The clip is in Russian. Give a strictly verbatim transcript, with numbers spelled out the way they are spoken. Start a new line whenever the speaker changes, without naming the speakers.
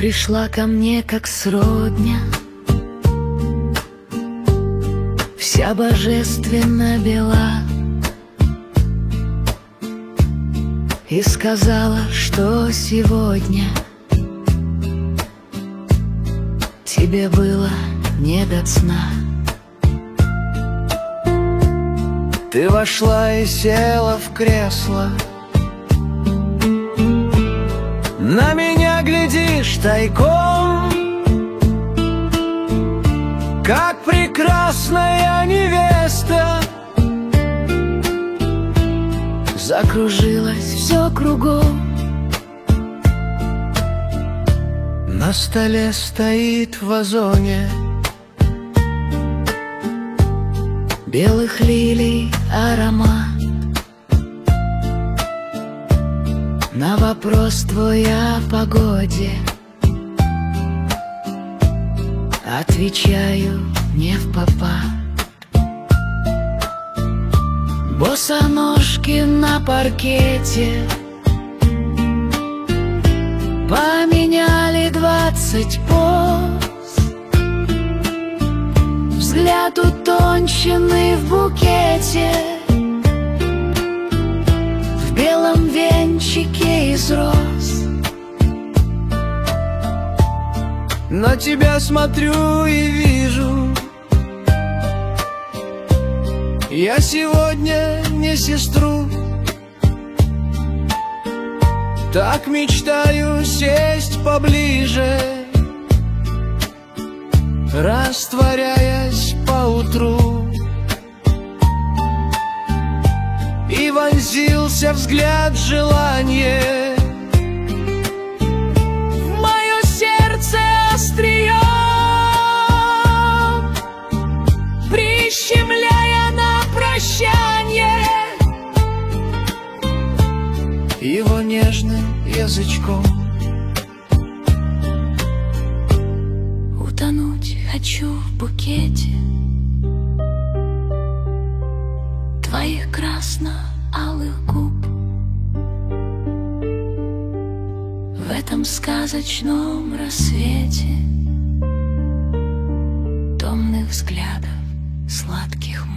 пришла ко мне как сродня, вся божественно бела, и сказала, что сегодня тебе было не до сна. Ты вошла и села в кресло, на меня глядишь тайком, как прекрасная невеста. Закружилось все кругом. На столе стоит в вазоне белых лилий аромат. На вопрос твой о погоде отвечаю не впопад. Босоножки на паркете поменяли двадцать поз. Взгляд утонченный в букете, в белом венчике из роз. На тебя смотрю и вижу, я сегодня не сестру. Так мечтаю сесть поближе, растворяясь поутру. И вонзился взгляд желания в мое сердце острием, прищемляя на прощанье его нежным язычком. Утонуть хочу в букете твоих красно-алых губ, в этом сказочном рассвете томных взглядов, сладких